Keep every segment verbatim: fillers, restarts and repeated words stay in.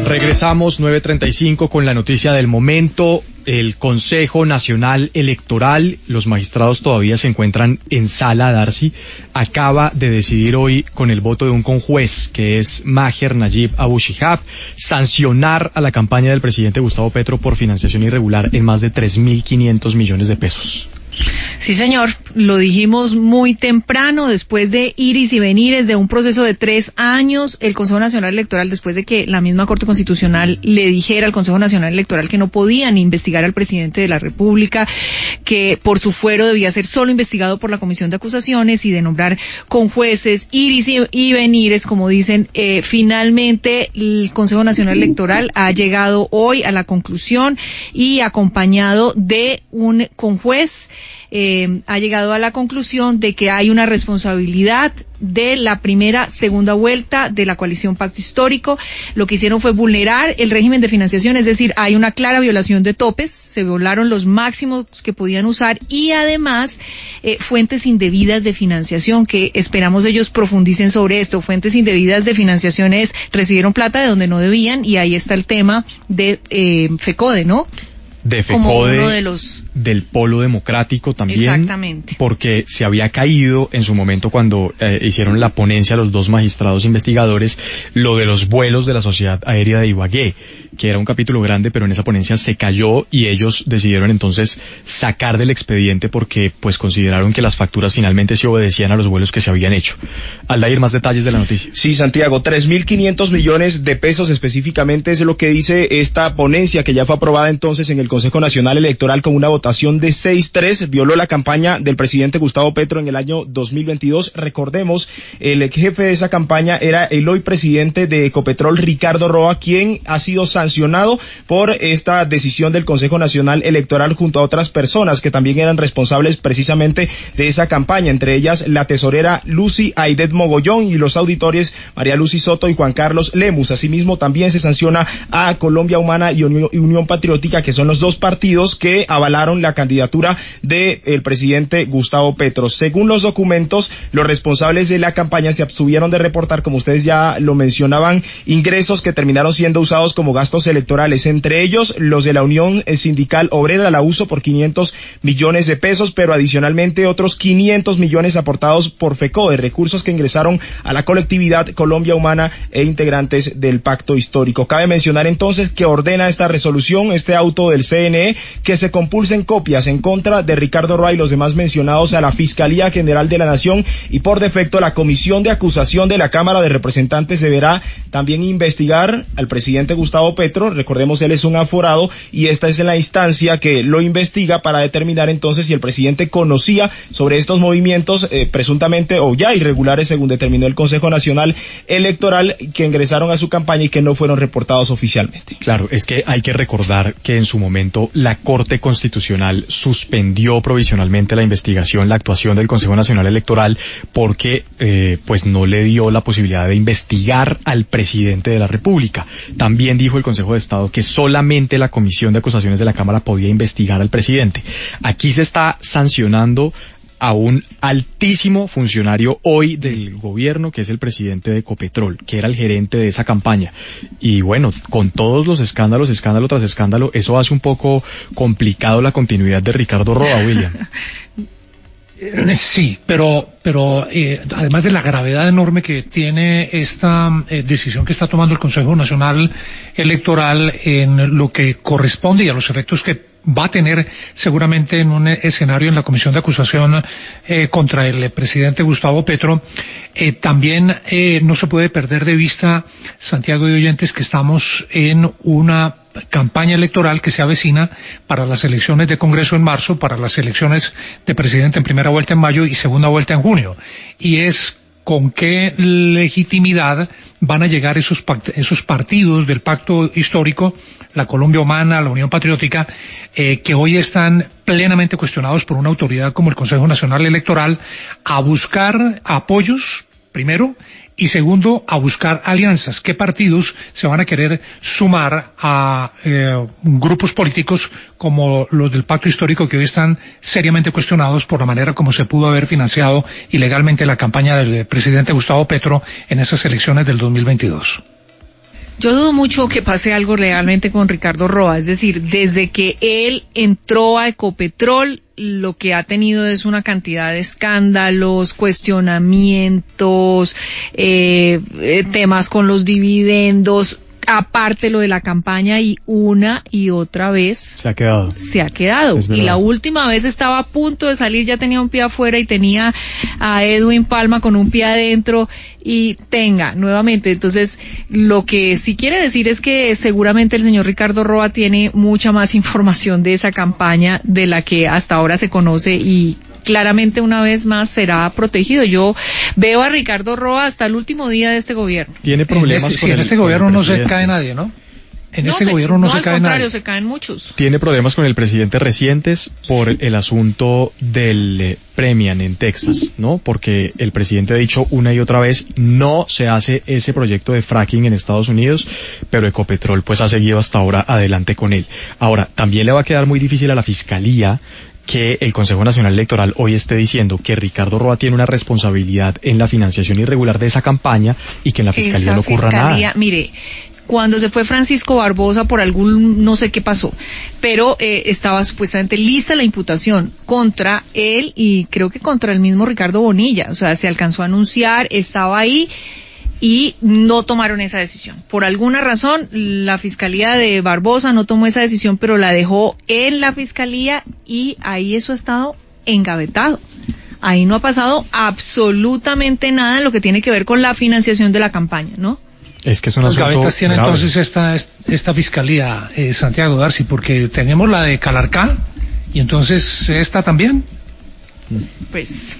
Regresamos nueve treinta y cinco con la noticia del momento. El Consejo Nacional Electoral, los magistrados todavía se encuentran en sala, Darcy, acaba de decidir hoy con el voto de un conjuez, que es Maher Nayib Abu Shihab, sancionar a la campaña del presidente Gustavo Petro por financiación irregular en más de tres mil quinientos millones de pesos. Sí, señor, lo dijimos muy temprano, después de iris y venires de un proceso de tres años, el Consejo Nacional Electoral, después de que la misma Corte Constitucional le dijera al Consejo Nacional Electoral que no podían investigar al presidente de la República, que por su fuero debía ser solo investigado por la Comisión de Acusaciones y de nombrar con jueces, iris y, y venires, como dicen, eh, finalmente el Consejo Nacional Electoral ha llegado hoy a la conclusión y acompañado de un conjuez, Eh, ha llegado a la conclusión de que hay una responsabilidad de la primera, segunda vuelta de la coalición Pacto Histórico. Lo que hicieron fue vulnerar el régimen de financiación, es decir, hay una clara violación de topes, se violaron los máximos que podían usar y además eh, fuentes indebidas de financiación, que esperamos ellos profundicen sobre esto. Fuentes indebidas de financiación es, recibieron plata de donde no debían, y ahí está el tema de eh, FECODE, ¿no? De FECODE, como uno de los... del Polo Democrático también. Exactamente. Porque se había caído en su momento cuando eh, hicieron la ponencia los dos magistrados investigadores, lo de los vuelos de la Sociedad Aérea de Ibagué, que era un capítulo grande, pero en esa ponencia se cayó y ellos decidieron entonces sacar del expediente porque pues consideraron que las facturas finalmente se obedecían a los vuelos que se habían hecho. Aldair, más detalles de la noticia. Sí, Santiago, tres mil quinientos millones de pesos específicamente es lo que dice esta ponencia, que ya fue aprobada entonces en el Consejo Nacional Electoral con una votación de seis tres, violó la campaña del presidente Gustavo Petro en el año dos mil veintidós. Recordemos, el jefe de esa campaña era el hoy presidente de Ecopetrol, Ricardo Roa, quien ha sido sancionado por esta decisión del Consejo Nacional Electoral junto a otras personas que también eran responsables precisamente de esa campaña, entre ellas la tesorera Lucy Aidet Mogollón y los auditores María Lucy Soto y Juan Carlos Lemus. Asimismo, también se sanciona a Colombia Humana y Unión Patriótica, que son los dos partidos que avalaron la candidatura del presidente Gustavo Petro. Según los documentos, los responsables de la campaña se abstuvieron de reportar, como ustedes ya lo mencionaban, ingresos que terminaron siendo usados como gastos electorales, entre ellos los de la Unión Sindical Obrera, la USO, por quinientos millones de pesos, pero adicionalmente otros quinientos millones aportados por FECODE, recursos que ingresaron a la colectividad Colombia Humana e integrantes del Pacto Histórico. Cabe mencionar entonces que ordena esta resolución, este auto del C N E, que se compulsen copias en contra de Ricardo Roa y los demás mencionados a la Fiscalía General de la Nación, y por defecto la Comisión de Acusación de la Cámara de Representantes deberá también investigar al presidente Gustavo Petro. Recordemos, él es un aforado y esta es la instancia que lo investiga para determinar entonces si el presidente conocía sobre estos movimientos eh, presuntamente o ya irregulares, según determinó el Consejo Nacional Electoral, que ingresaron a su campaña y que no fueron reportados oficialmente. Claro, es que hay que recordar que en su momento la Corte Constitucional suspendió provisionalmente la investigación, la actuación del Consejo Nacional Electoral, porque eh, pues no le dio la posibilidad de investigar al presidente de la República. También dijo el Consejo de Estado que solamente la Comisión de Acusaciones de la Cámara podía investigar al presidente. Aquí se está sancionando a un altísimo funcionario hoy del gobierno, que es el presidente de Ecopetrol, que era el gerente de esa campaña. Y bueno, con todos los escándalos, escándalo tras escándalo, eso hace un poco complicado la continuidad de Ricardo Roa, William. Sí, pero pero eh, además de la gravedad enorme que tiene esta eh, decisión que está tomando el Consejo Nacional Electoral en lo que corresponde y a los efectos que va a tener seguramente en un escenario en la Comisión de Acusación eh, contra el presidente Gustavo Petro, eh, también eh, no se puede perder de vista, Santiago y oyentes, que estamos en una campaña electoral que se avecina para las elecciones de Congreso en marzo, para las elecciones de presidente en primera vuelta en mayo y segunda vuelta en junio. Y es con qué legitimidad van a llegar esos, esos partidos del Pacto Histórico, la Colombia Humana, la Unión Patriótica, eh, que hoy están plenamente cuestionados por una autoridad como el Consejo Nacional Electoral, a buscar apoyos, primero, y segundo, a buscar alianzas. ¿Qué partidos se van a querer sumar a eh, grupos políticos como los del Pacto Histórico, que hoy están seriamente cuestionados por la manera como se pudo haber financiado ilegalmente la campaña del presidente Gustavo Petro en esas elecciones del dos mil veintidós? Yo dudo mucho que pase algo realmente con Ricardo Roa, es decir, desde que él entró a Ecopetrol, lo que ha tenido es una cantidad de escándalos, cuestionamientos, eh, eh, temas con los dividendos, aparte lo de la campaña, y una y otra vez se ha quedado. Se ha quedado. Y la última vez estaba a punto de salir, ya tenía un pie afuera y tenía a Edwin Palma con un pie adentro y tenga nuevamente. Entonces, lo que sí quiere decir es que seguramente el señor Ricardo Roa tiene mucha más información de esa campaña de la que hasta ahora se conoce y claramente una vez más será protegido. Yo veo a Ricardo Roa hasta el último día de este gobierno. Tiene problemas en este, con sí, el, en este gobierno no se cae nadie, ¿no? En no, este se, gobierno no, no se cae nadie. Al contrario, se caen muchos. Tiene problemas con el presidente recientes por el asunto del eh, Premium en Texas, ¿no? Porque el presidente ha dicho una y otra vez, no se hace ese proyecto de fracking en Estados Unidos, pero Ecopetrol pues ha seguido hasta ahora adelante con él. Ahora, también le va a quedar muy difícil a la Fiscalía que el Consejo Nacional Electoral hoy esté diciendo que Ricardo Roa tiene una responsabilidad en la financiación irregular de esa campaña y que en la Fiscalía esa no ocurra fiscalía, nada. Mire, cuando se fue Francisco Barbosa por algún, no sé qué pasó, pero eh, estaba supuestamente lista la imputación contra él y creo que contra el mismo Ricardo Bonilla, o sea, se alcanzó a anunciar, estaba ahí y no tomaron esa decisión. Por alguna razón, la Fiscalía de Barbosa no tomó esa decisión, pero la dejó en la Fiscalía y ahí eso ha estado engavetado. Ahí no ha pasado absolutamente nada en lo que tiene que ver con la financiación de la campaña, ¿no? Es que es un Los asunto gavetas tiene grave. Entonces esta esta fiscalía, eh, Santiago Darcy, porque tenemos la de Calarcá y entonces esta también. Pues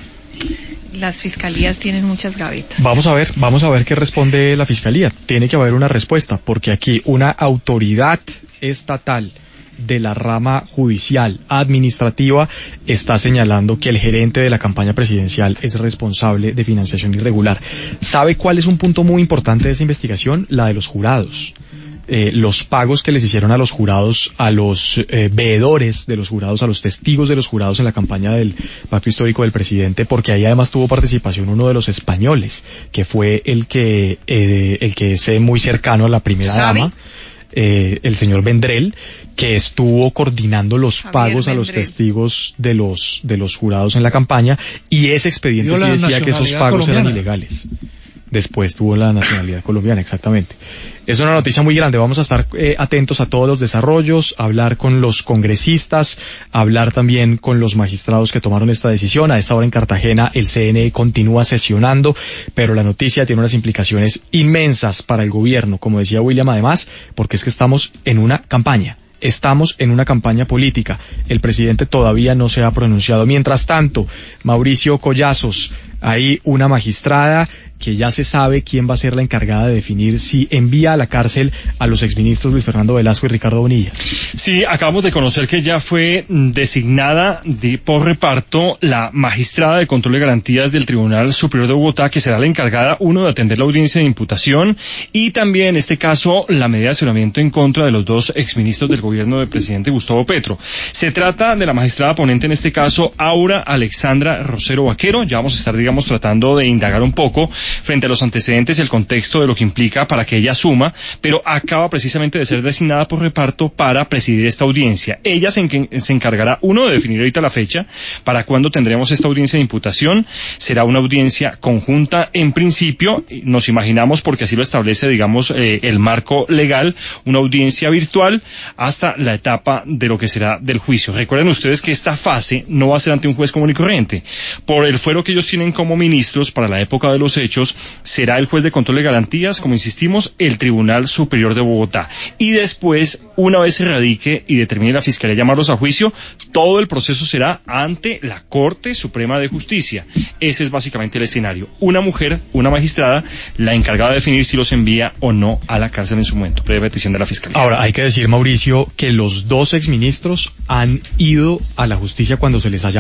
las fiscalías tienen muchas gavetas. Vamos a ver, vamos a ver qué responde la Fiscalía. Tiene que haber una respuesta, porque aquí una autoridad estatal de la rama judicial administrativa está señalando que el gerente de la campaña presidencial es responsable de financiación irregular. ¿Sabe cuál es un punto muy importante de esa investigación? La de los jurados. Eh, los pagos que les hicieron a los jurados, a los eh, veedores de los jurados, a los testigos de los jurados en la campaña del pacto histórico del presidente, porque ahí además tuvo participación uno de los españoles, que fue el que eh, el que es muy cercano a la primera ¿Sabe? dama, eh, el señor Vendrell, que estuvo coordinando los Javier pagos a Vendrell. los testigos de los de los jurados en la campaña, y ese expediente sí decía que esos pagos colombiana. eran ilegales. Después tuvo la nacionalidad colombiana, exactamente. Es una noticia muy grande, vamos a estar eh, atentos a todos los desarrollos, hablar con los congresistas, hablar también con los magistrados que tomaron esta decisión. A esta hora en Cartagena el C N E continúa sesionando, pero la noticia tiene unas implicaciones inmensas para el gobierno, como decía William además, porque es que estamos en una campaña. Estamos en una campaña política. El presidente todavía no se ha pronunciado. Mientras tanto, Mauricio Collazos, hay una magistrada que ya se sabe quién va a ser la encargada de definir si envía a la cárcel a los exministros Luis Fernando Velasco y Ricardo Bonilla. Sí, acabamos de conocer que ya fue designada de, por reparto la magistrada de control de garantías del Tribunal Superior de Bogotá, que será la encargada, uno, de atender la audiencia de imputación y también, en este caso, la medida de aseguramiento en contra de los dos exministros del gobierno del presidente Gustavo Petro. Se trata de la magistrada ponente, en este caso, Aura Alexandra Rosero Vaquero. Ya vamos a estar, digamos, tratando de indagar un poco frente a los antecedentes y el contexto de lo que implica para que ella asuma, pero acaba precisamente de ser designada por reparto para presidir esta audiencia. Ella se, en, se encargará, uno, de definir ahorita la fecha para cuándo tendremos esta audiencia de imputación. Será una audiencia conjunta en principio, nos imaginamos, porque así lo establece, digamos, eh, el marco legal, una audiencia virtual hasta la etapa de lo que será del juicio. Recuerden ustedes que esta fase no va a ser ante un juez común y corriente. Por el fuero que ellos tienen como ministros para la época de los hechos, será el juez de control de garantías, como insistimos, el Tribunal Superior de Bogotá. Y después, una vez se radique y determine la Fiscalía llamarlos a juicio, todo el proceso será ante la Corte Suprema de Justicia. Ese es básicamente el escenario. Una mujer, una magistrada, la encargada de definir si los envía o no a la cárcel en su momento, previa petición de la Fiscalía. Ahora, hay que decir, Mauricio, que los dos exministros han ido a la justicia cuando se les ha llamado.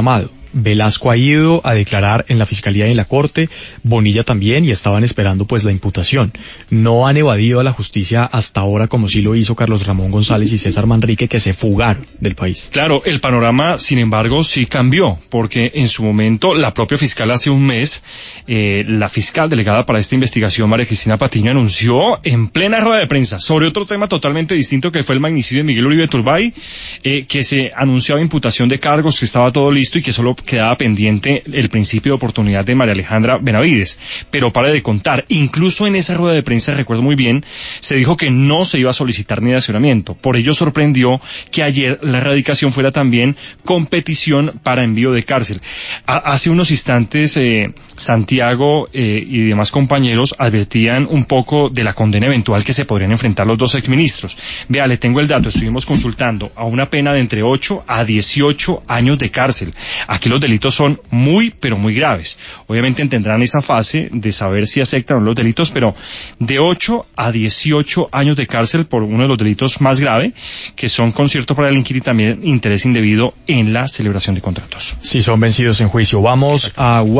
Velasco ha ido a declarar en la Fiscalía y en la Corte, Bonilla también, y estaban esperando pues la imputación. No han evadido a la justicia hasta ahora como sí lo hizo Carlos Ramón González y César Manrique, que se fugaron del país. Claro, el panorama, sin embargo, sí cambió, porque en su momento la propia fiscal hace un mes, eh, la fiscal delegada para esta investigación, María Cristina Patiño, anunció en plena rueda de prensa sobre otro tema totalmente distinto que fue el magnicidio de Miguel Uribe Turbay, eh, que se anunciaba imputación de cargos, que estaba todo listo y que solo quedaba pendiente el principio de oportunidad de María Alejandra Benavides. Pero pare de contar, incluso en esa rueda de prensa, recuerdo muy bien, se dijo que no se iba a solicitar ni dacionamiento. Por ello sorprendió que ayer la erradicación fuera también con petición para envío de cárcel. A- hace unos instantes, eh, Santiago eh, y demás compañeros advertían un poco de la condena eventual que se podrían enfrentar los dos exministros. Vea, le tengo el dato, estuvimos consultando a una pena de entre ocho a dieciocho años de cárcel. Aquí los delitos son muy, pero muy graves. Obviamente tendrán esa fase de saber si aceptan o no los delitos, pero de ocho a dieciocho años de cárcel por uno de los delitos más graves, que son concierto para delinquir y también interés indebido en la celebración de contratos. Si son vencidos en juicio. Vamos a